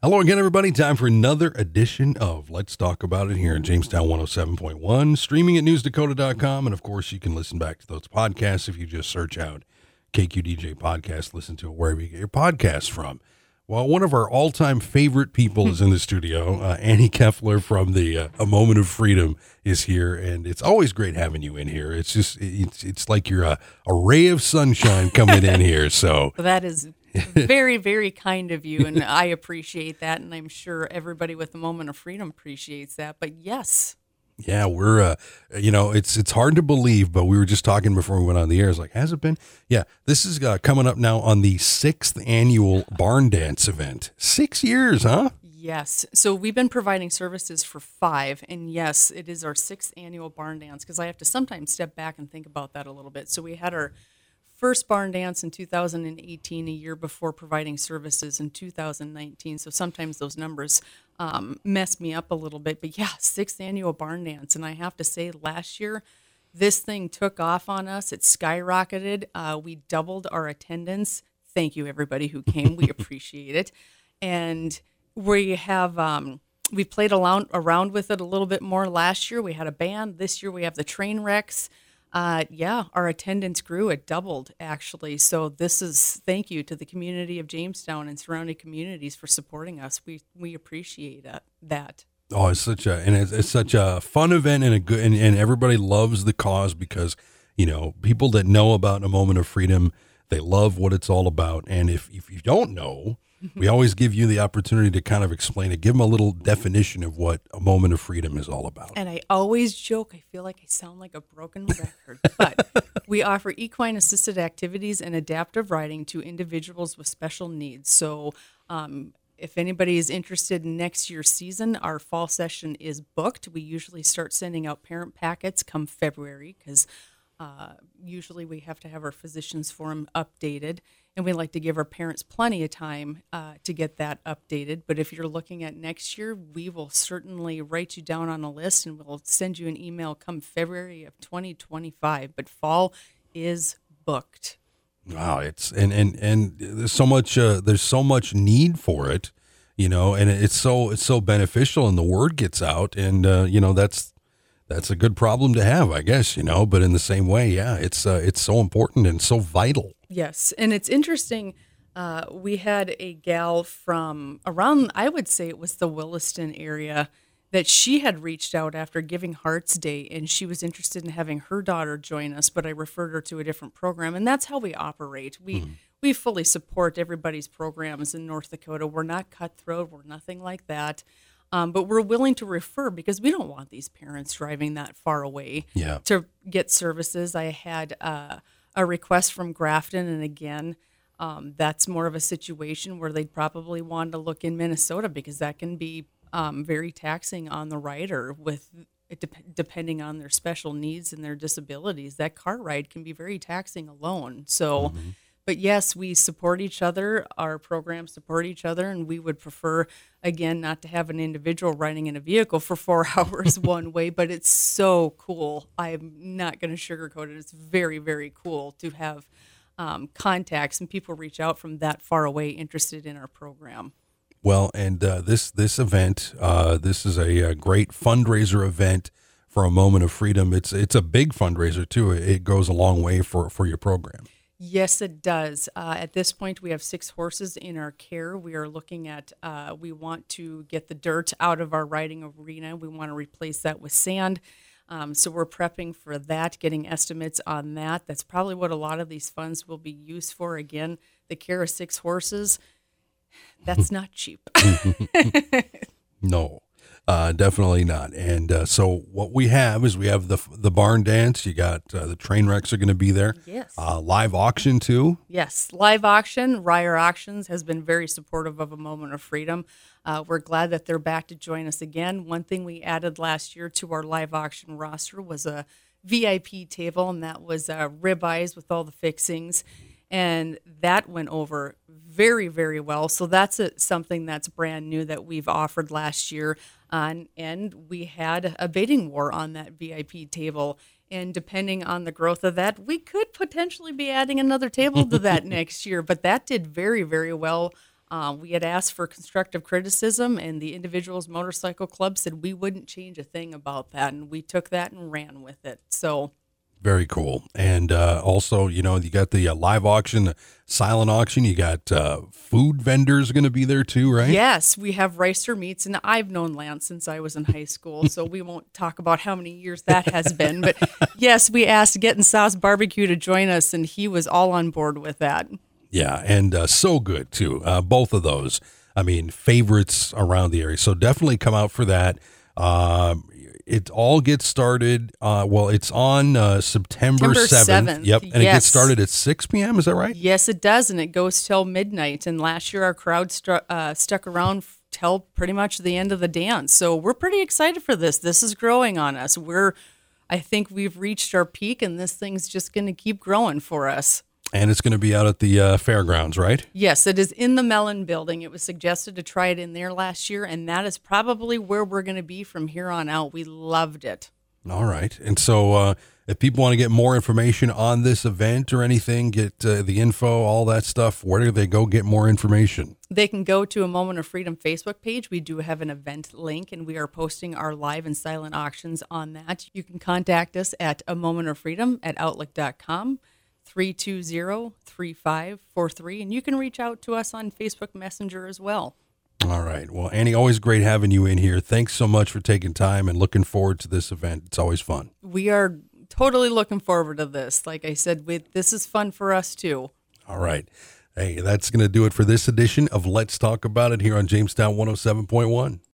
Hello again, everybody. Time for another edition of Let's Talk About It here in Jamestown 107.1, streaming at newsdakota.com. And of course, you can listen back to those podcasts if you just search out KQDJ Podcast, listen to it wherever you get your podcasts from. Well, one of our all-time favorite people is in the studio. Annie Keffler from the A Moment of Freedom is here, and it's always great having you in here. It's just, it's like you're a ray of sunshine coming in here. So Well, that is very, very kind of you, and I appreciate that, and I'm sure everybody with a Moment of Freedom appreciates that. But yes. Yeah, we're, it's hard to believe, but we were just talking before we went on the air. It's like, has it been? Yeah, this is coming up now on the 6th annual Barn Dance event. 6 years, huh? Yes. So we've been providing services for 5, and yes, it is our 6th annual Barn Dance, because I have to sometimes step back and think about that a little bit. So we had our first barn dance in 2018, a year before providing services in 2019. So sometimes those numbers mess me up a little bit. But yeah, 6th annual barn dance. And I have to say, last year, this thing took off on us. It skyrocketed. We doubled our attendance. Thank you, everybody who came. We appreciate it. And we have we played around with it a little bit more last year. We had a band. This year we have the train wrecks. Our attendance grew. It doubled, actually. So thank you to the community of Jamestown and surrounding communities for supporting us. We appreciate that. Oh, it's such a fun event and and everybody loves the cause because, people that know about A Moment of Freedom, they love what it's all about. And if you don't know, we always give you the opportunity to kind of explain it, give them a little definition of what A Moment of Freedom is all about. And I always joke, I feel like I sound like a broken record, but we offer equine assisted activities and adaptive riding to individuals with special needs. So if anybody is interested in next year's season, our fall session is booked. We usually start sending out parent packets come February because usually we have to have our physician's form updated. And we like to give our parents plenty of time to get that updated. But if you're looking at next year, we will certainly write you down on a list and we'll send you an email come February of 2025. But fall is booked. Wow, it's and there's so much need for it, and it's so beneficial, and the word gets out, and that's a good problem to have, I guess, But in the same way, yeah, it's so important and so vital. Yes, and it's interesting. We had a gal from around, I would say it was the Williston area, that she had reached out after Giving Hearts Day, and she was interested in having her daughter join us, but I referred her to a different program, and that's how we operate. We fully support everybody's programs in North Dakota. We're not cutthroat. We're nothing like that. But we're willing to refer because we don't want these parents driving that far away to get services. I had a request from Grafton, and again, that's more of a situation where they'd probably want to look in Minnesota because that can be very taxing on the rider with depending on their special needs and their disabilities. That car ride can be very taxing alone. So, But yes, we support each other. Our programs support each other, and we would prefer, again, not to have an individual riding in a vehicle for 4 hours one way, but it's so cool. I'm not going to sugarcoat it. It's very, very cool to have contacts and people reach out from that far away interested in our program. Well, and this event, this is a great fundraiser event for A Moment of Freedom. It's a big fundraiser, too. It goes a long way for your program. Yes, it does. At this point, we have 6 horses in our care. We are looking at, we want to get the dirt out of our riding arena. We want to replace that with sand. So we're prepping for that, getting estimates on that. That's probably what a lot of these funds will be used for. Again, the care of 6 horses, that's not cheap. No. Definitely not. And so what we have is we have the barn dance. You got the train wrecks are going to be there. Yes. Live auction too. Yes. Live auction. Ryer Auctions has been very supportive of A Moment of Freedom. We're glad that they're back to join us again. One thing we added last year to our live auction roster was a VIP table, and that was ribeyes with all the fixings. And that went over very, very well. So that's something that's brand new that we've offered last year. And we had a bidding war on that VIP table. And depending on the growth of that, we could potentially be adding another table to that next year. But that did very, very well We had asked for constructive criticism, and the Individuals Motorcycle Club said we wouldn't change a thing about that, and we took that and ran with it. So very cool. And also, you got the live auction, the silent auction. You got food vendors going to be there too, right? yes, we have Ricer Meats, and I've known Lance since I was in high school, so we won't talk about how many years that has been. But yes, we asked Getting Sauce Barbecue to join us, and he was all on board with that. Yeah, and so good too. Both of those, I mean, favorites around the area. So definitely come out for that. It all gets started. It's on September 7th. Yep, and It gets started at 6 p.m. Is that right? Yes, it does, and it goes till midnight. And last year, our crowd stuck around till pretty much the end of the dance. So we're pretty excited for this. This is growing on us. I think we've reached our peak, and this thing's just going to keep growing for us. And it's going to be out at the fairgrounds, right? Yes, it is in the Mellon building. It was suggested to try it in there last year, and that is probably where we're going to be from here on out. We loved it. All right. And so if people want to get more information on this event or anything, get the info, all that stuff, where do they go get more information? They can go to A Moment of Freedom Facebook page. We do have an event link, and we are posting our live and silent auctions on that. You can contact us at amomentoffreedom@outlook.com. 320-3543, and you can reach out to us on Facebook Messenger as well. All right. Well, Annie, always great having you in here. Thanks so much for taking time and looking forward to this event. It's always fun. We are totally looking forward to this. Like I said, this is fun for us too. All right. Hey, that's going to do it for this edition of Let's Talk About It here on Jamestown 107.1.